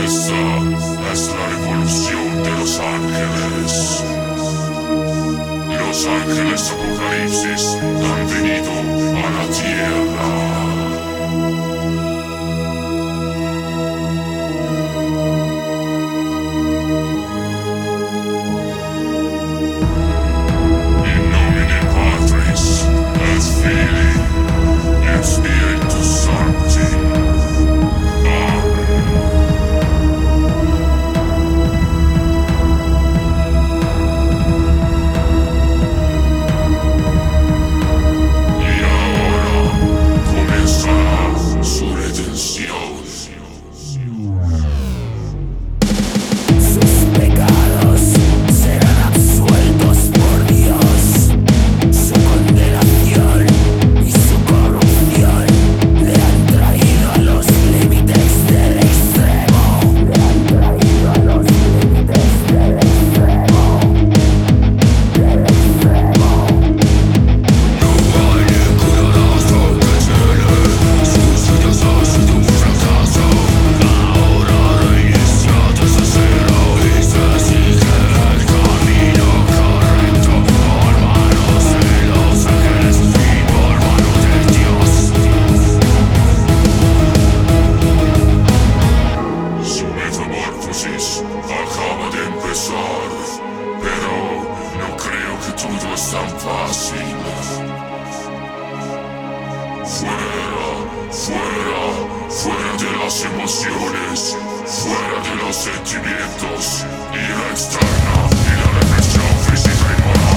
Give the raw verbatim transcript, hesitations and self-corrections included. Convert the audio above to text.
Esa es la revolución de los ángeles. Los ángeles apocalipsis han venido a la tierra. Acaba de empezar, pero no creo que todo es tan fácil. Fuera, fuera, fuera de las emociones, fuera de los sentimientos, y la externa y la represión física y moral.